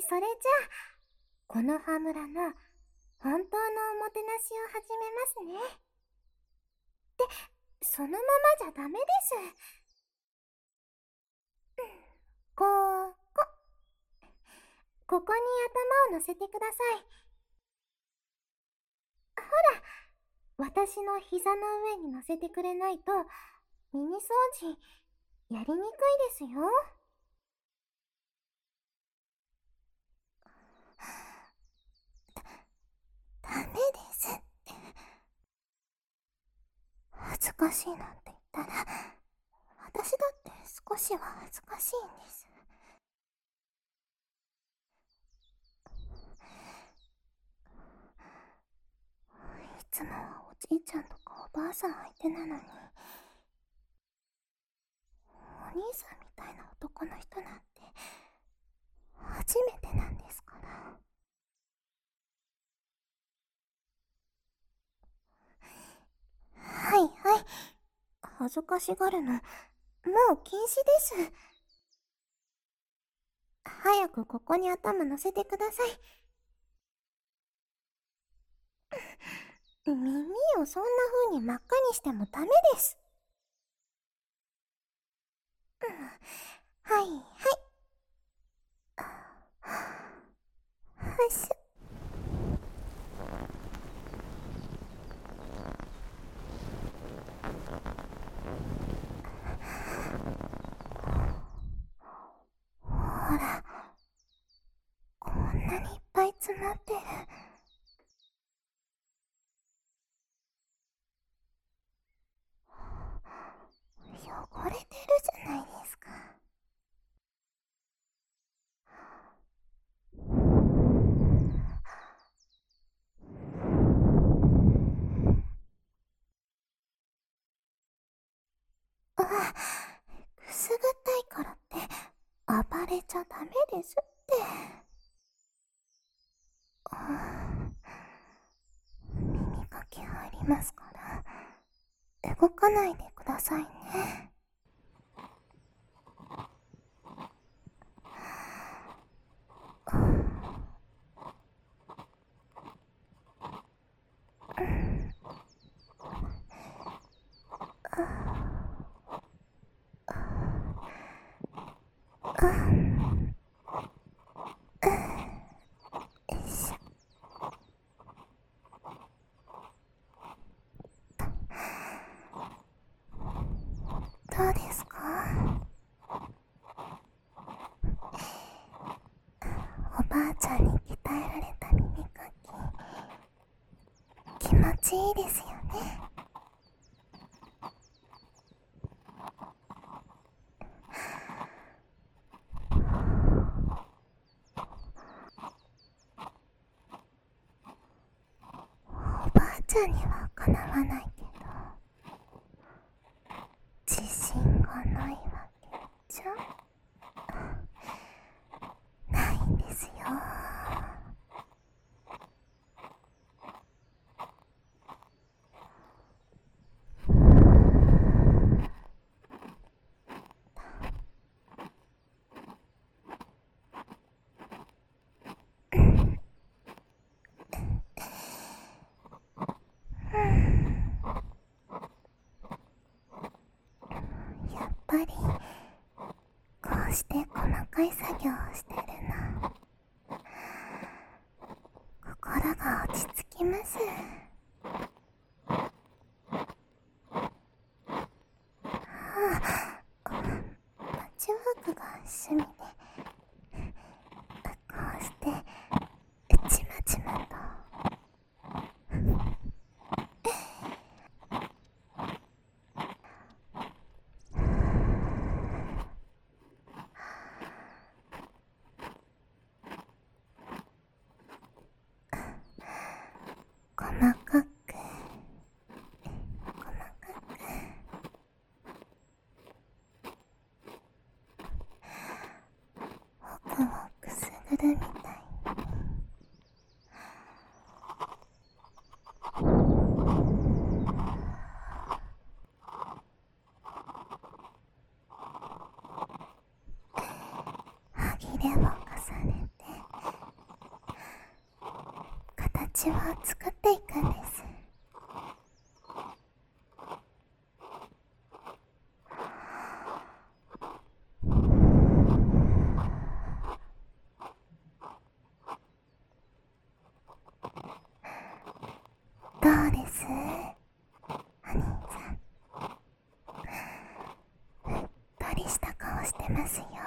それじゃあ、この葉村の本当のおもてなしを始めますね。そのままじゃダメです。ここ。ここに頭を乗せてください。ほら、私の膝の上に乗せてくれないと、耳掃除、やりにくいですよ。ダメですって。恥ずかしいなんて言ったら、私だって少しは恥ずかしいんです。いつもはおじいちゃんとかおばあさん相手なのに、お兄さんみたいな男の人なんて初めてなんですから。はいはい、恥ずかしがるのもう禁止です。早くここに頭乗せてください。耳をそんな風に真っ赤にしてもダメです。はいはい。はしゅ。ほら、こんなにいっぱい詰まってる。汚れてるじゃないですか。あ、くすぐったいからって暴れちゃダメですって。耳かき入りますから、動かないでくださいね。よいしょ。どうですか？おばあちゃんに鍛えられた耳かき、気持ちいいですよね。おばあちゃんにはかなわないけど、自信がないわけじゃないんですよ。やっぱりこうして細かい作業をしてるの、心が落ち着きます。パッチワークが趣味で、こうしてちまちまと。細かく細かく、ホクホクすぐるみたいに。歯切れを重ねて形を作っていくんです。どうです？お兄さん。うっとりした顔してますよ。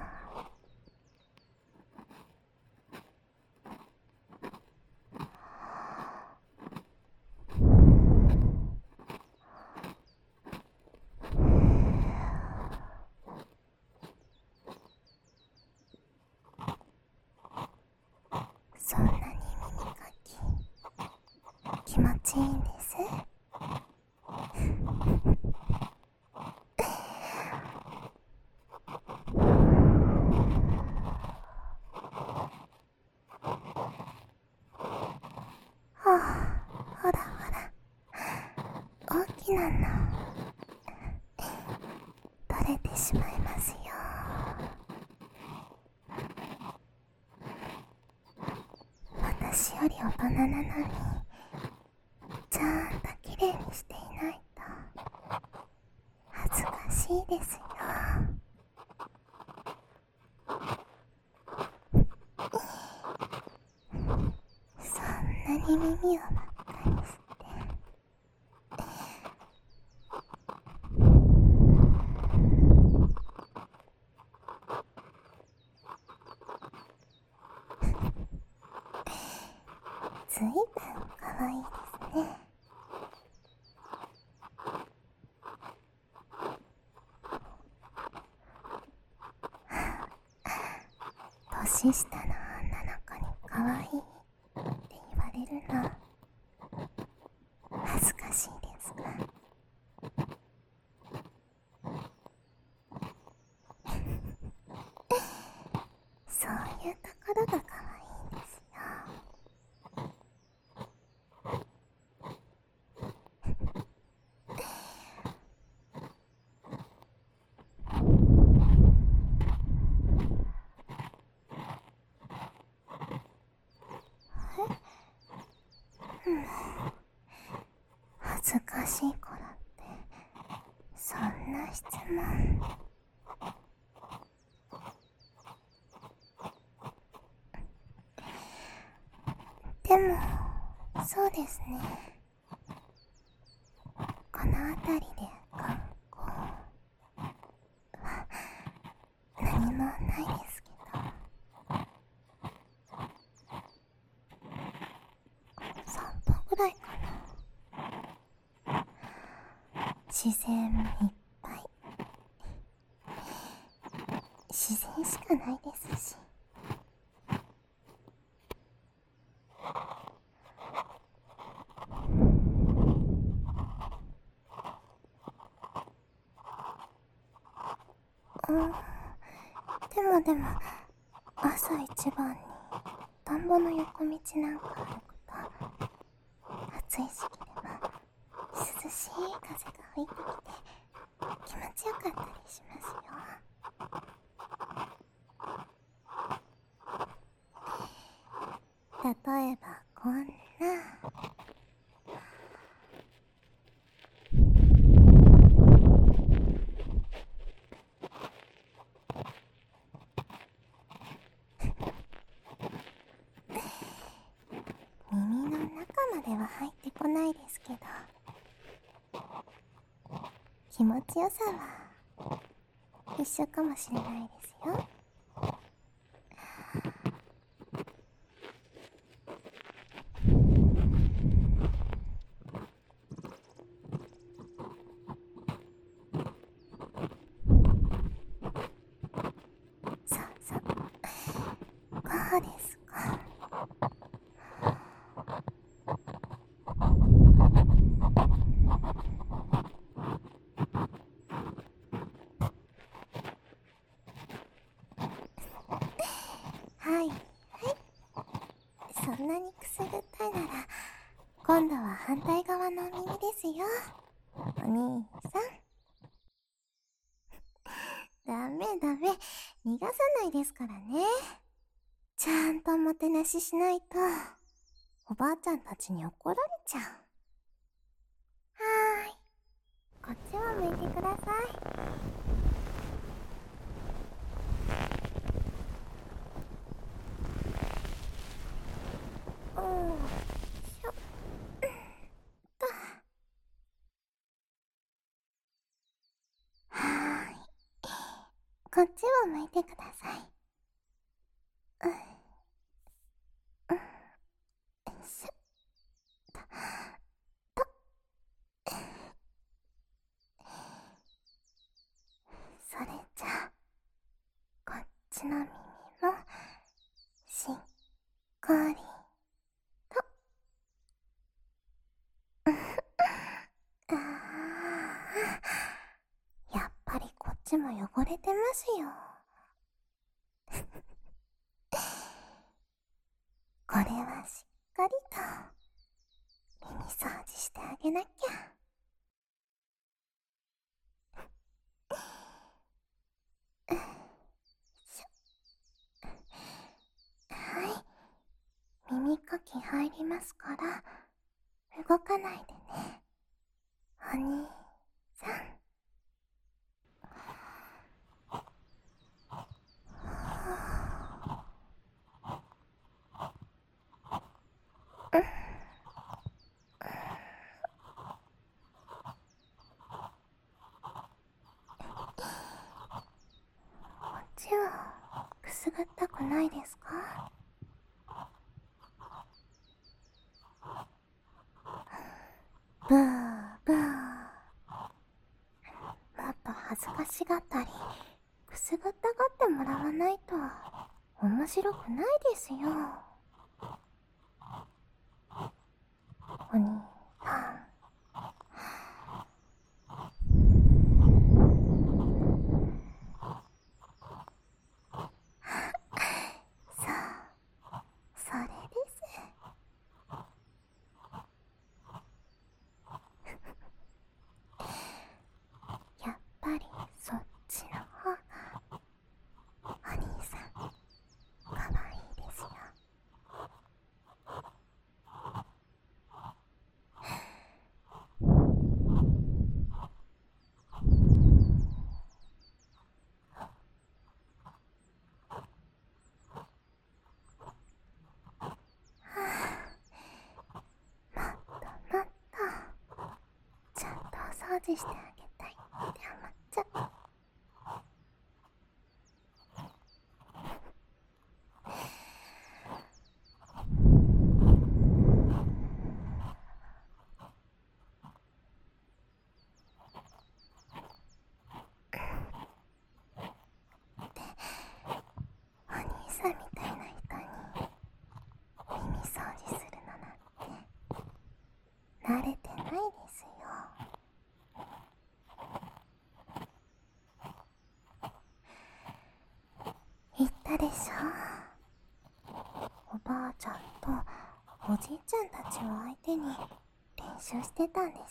そんなに耳かき気持ちいいんです。ほらほら、大きなの取れてしまいますよ。私より大人なのにちゃんときれいにしていないと恥ずかしいですよ。そんなに耳を真っ赤にしてずいぶんかわいいですね。年下の女の子にかわいいって言われるの恥ずかしいですか？そういうところがかわいいんですよ。恥ずかしい頃ってそんな質問。でもそうですね、この辺りで観光は何もないですけど、散歩ぐらいかな。自然いっぱい、自然しかないですし。でも朝一番に田んぼの横道なんか歩くと暑い時期でも涼しい風が吹いてきて気持ちよかったりしますよ。例えばこんな耳の中までは入ってこないですけど、気持ちよさは一緒かもしれないですよ。そうそう、こうですか。はいはい、そんなにくすぐったいなら今度は反対側の耳ですよ、お兄さん。ダメダメ、逃がさないですからね。ちゃんとおもてなししないとおばあちゃんたちに怒られちゃう。はーい、こっちを向いてください。しょっと。はーい、こっちを向いてください。しょっと。それじゃあ、こっちの耳もしっかりと。あやっぱりこっちも汚れてますよ。これはしっかりと耳掃除してあげなきゃ。はい、耳かき入りますから動かないでね、お兄さん。こっちはくすぐったくないですか？ブーブー。もっと恥ずかしがったりくすぐったがってもらわないと面白くないですよ、お兄さん。そう、それです。やっぱりそっちの方がお兄さんかわいいですよ。もっともっとちゃんとお掃除してあげたいって思っちゃう。お兄さんみたいな人に耳掃除するのなんて慣れてないですよ。言ったでしょ、おばあちゃんとおじいちゃんたちを相手に練習してたんです。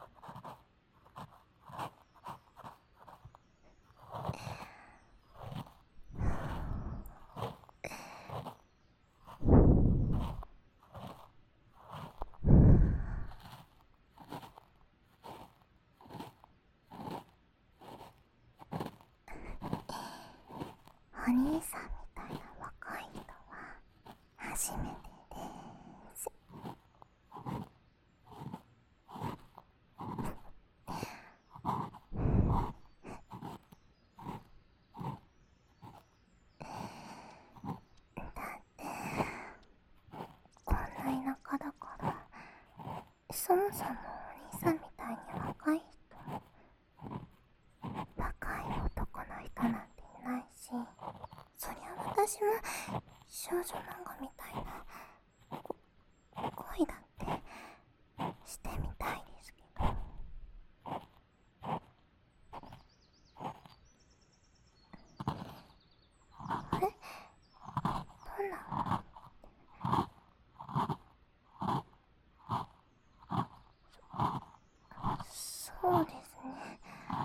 お兄さんみたいな若い人は初めてです。だってこんな田舎だからそもそもお兄さんみたいに若い人、若い男の人なんていないし、そりゃ私も少女漫画みたいな恋だってしてみたいですけど。あれ、どんなそうですね。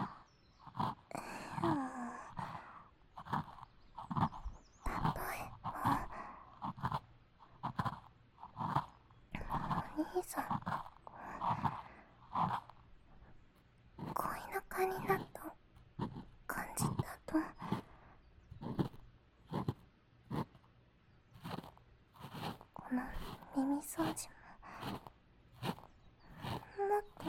うん、例えばさん恋仲になった感じだと、この耳掃除ももっと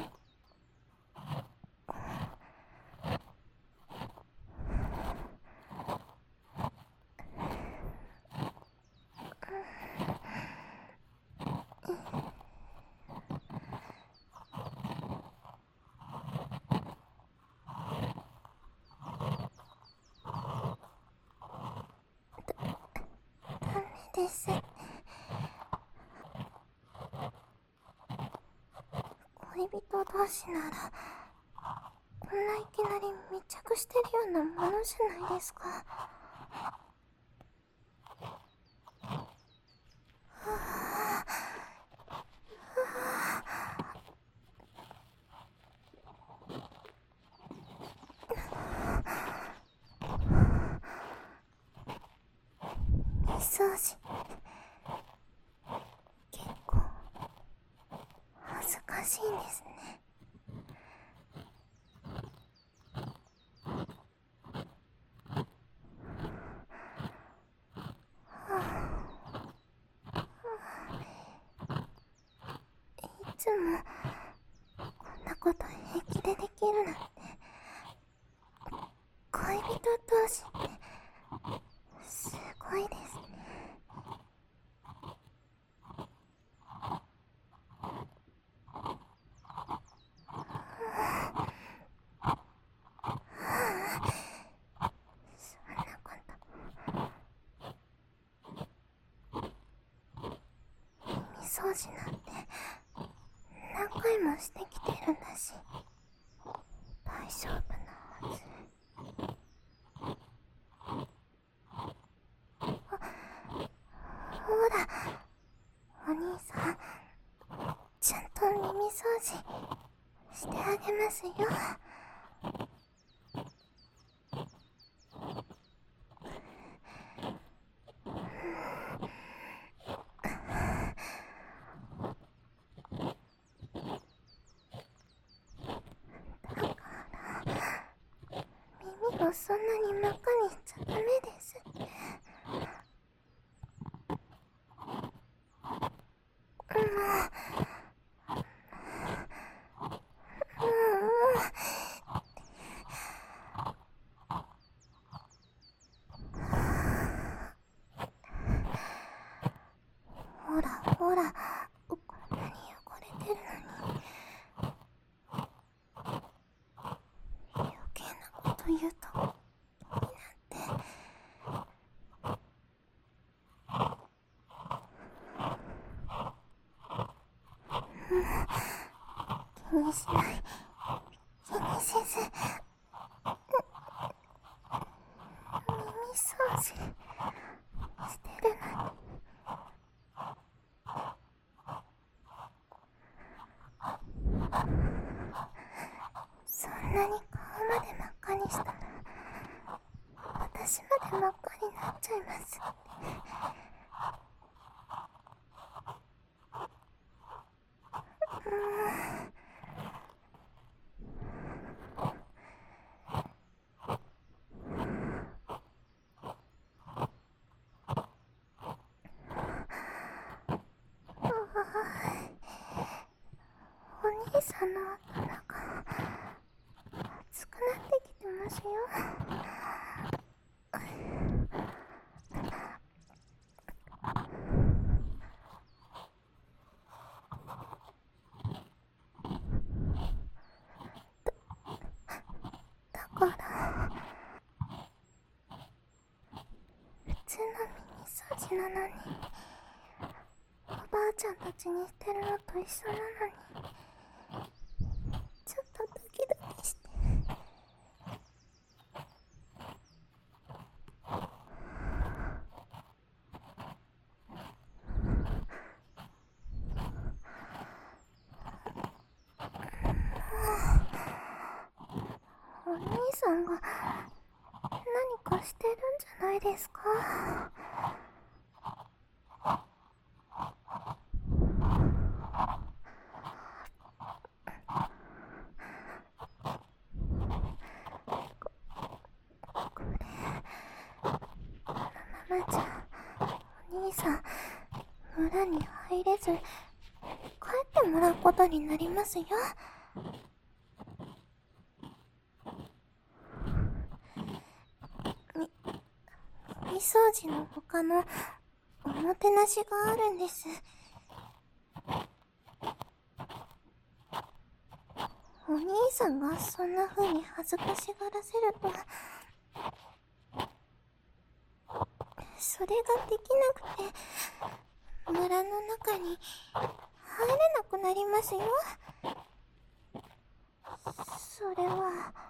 ダメです。恋人同士ならこんないきなり密着してるようなものじゃないですか。耳掃除結構恥ずかしいんですね。いつもこんなこと平気でできるなんて。恋人同士ってすごいですね。そんなこと耳掃除なんて何回もしてきてるんだし大丈夫なはず。ほらお兄さん、ちゃんと耳掃除してあげますよ。耳をそんなに真っ赤にしちゃダメですって。ほらほら、こんなに汚れてるのに余計なこと言うとなんて。気にしない、気にせず耳掃除してるのに。そんなに顔まで真っ赤にしたら私まで真っ赤になっちゃいます。お兄さんのお腹熱くなってきてますよ。だから普通の耳掃除なのにおばあちゃんたちにしてるのと一緒なのにちょっとドキドキして。お兄さんが何かしてるんじゃないですか？ 兄さん、村に入れず、帰ってもらうことになりますよ。み掃除の他のおもてなしがあるんです。お兄さんがそんな風に恥ずかしがらせると、それができなくて、村の中に入れなくなりますよ。それは。